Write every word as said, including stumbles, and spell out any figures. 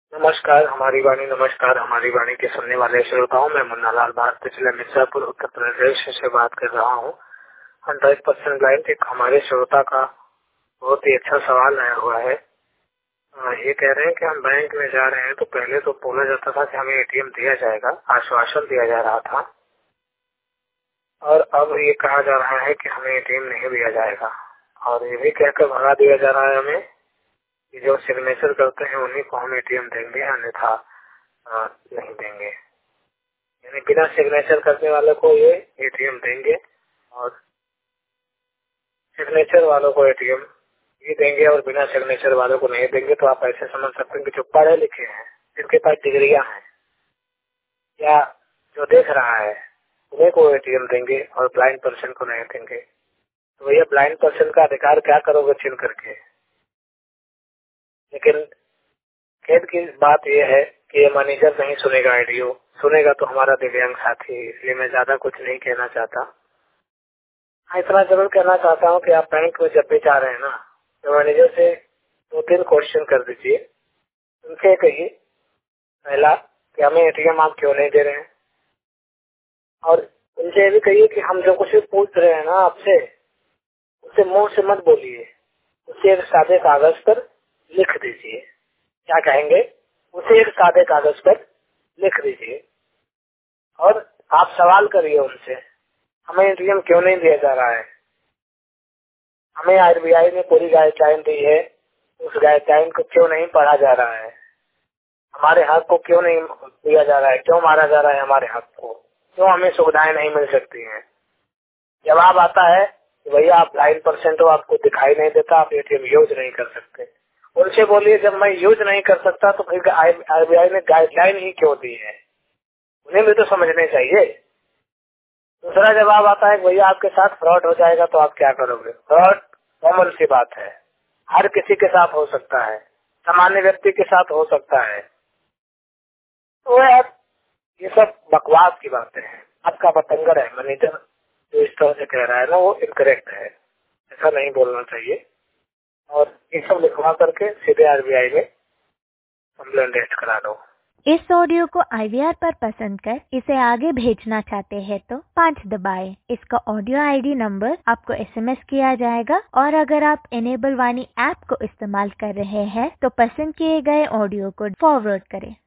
नमस्कार हमारी वाणी नमस्कार हमारी वाणी के सुनने वाले श्रोताओं में मुन्ना लाल भारतीय जिला मिर्जापुर उत्तर प्रदेश से बात कर रहा हूँ। हंड्रेड परसेंट ब्लाइंड एक हमारे श्रोता का बहुत ही अच्छा सवाल आया हुआ है। ये कह रहे हैं कि हम बैंक में जा रहे हैं तो पहले तो बोला जाता था कि हमें एटीएम दिया जाएगा, आश्वासन दिया जा रहा था, और अब ये कहा जा रहा है कि हमें एटीएम नहीं दिया जाएगा, और ये भी कहकर भगा दिया जा रहा है हमें कि जो सिग्नेचर करते हैं उन्हीं को हम एटीएम देंगे, अन्यथा नहीं देंगे। यानी बिना सिग्नेचर करने वालों को ये एटीएम देंगे और सिग्नेचर वालों को एटीएम ये देंगे और बिना सिग्नेचर वालों को नहीं देंगे। तो आप ऐसे समझ सकते हैं कि जो पढ़े लिखे हैं, जिनके पास डिग्रियां हैं, या जो देख रहा है, उन्हें को एटीएम देंगे और ब्लाइंड पर्सन को नहीं देंगे। तो भैया ब्लाइंड पर्सन का अधिकार क्या करोगे छीन करके। लेकिन खेद की बात यह है कि ये मैनेजर नहीं सुनेगा, आईडीओ सुनेगा तो हमारा दिव्यांग साथी, इसलिए मैं ज्यादा कुछ नहीं कहना चाहता। हाँ, इतना जरूर कहना चाहता हूँ कि आप बैंक में जब भी जा रहे हैं ना, तो मैनेजर से दो तीन क्वेश्चन कर दीजिए। उनसे कहिए पहला कि हमें एटीएम आप क्यों नहीं दे रहे हैं, और उनसे ये भी कहिए कि हम जो कुछ भी पूछ रहे हैं ना आपसे, उससे मुंह से मत बोलिए, उसे एक सादे कागज पर लिख दीजिए। क्या कहेंगे, उसे एक सादे कागज पर लिख दीजिए और आप सवाल करिए उनसे, हमें एटीएम क्यों नहीं दिया जा रहा है। हमें आरबीआई ने पूरी गाइडलाइन दी है, उस गाइडलाइन को क्यों नहीं पढ़ा जा रहा है, हमारे हक को क्यों नहीं दिया जा रहा है, क्यों मारा जा रहा है हमारे हक को, क्यों हमें सुविधाएं नहीं मिल सकती हैं। जवाब आता है कि भैया आप ब्लाइंड पर्सन हो, आपको दिखाई नहीं देता, आप एटीएम यूज नहीं कर सकते। उनसे बोलिए जब मैं यूज नहीं कर सकता तो फिर आरबीआई ने गाइडलाइन ही क्यों दी है, उन्हें भी तो समझने चाहिए। दूसरा जवाब आता है भैया आपके साथ फ्रॉड हो जाएगा तो आप क्या करोगे। फ्रॉड कॉमन सी बात है, हर किसी के साथ हो सकता है, सामान्य व्यक्ति के साथ हो सकता है। तो यार ये सब बकवास की बातें हैं। आपका बतंगड़ है मैनेजर जो इस तरह से कह रहा है ना, वो इनकरेक्ट है, ऐसा नहीं बोलना चाहिए। और ये सब लिखवा करके सीधे आरबीआई में कंप्लेंट रजिस्टर करा दो। इस ऑडियो को आईवीआर पर पसंद कर इसे आगे भेजना चाहते हैं तो पाँच दबाएं। इसका ऑडियो आईडी नंबर आपको एसएमएस किया जाएगा, और अगर आप इनेबल वाणी ऐप को इस्तेमाल कर रहे हैं तो पसंद किए गए ऑडियो को फॉरवर्ड करें।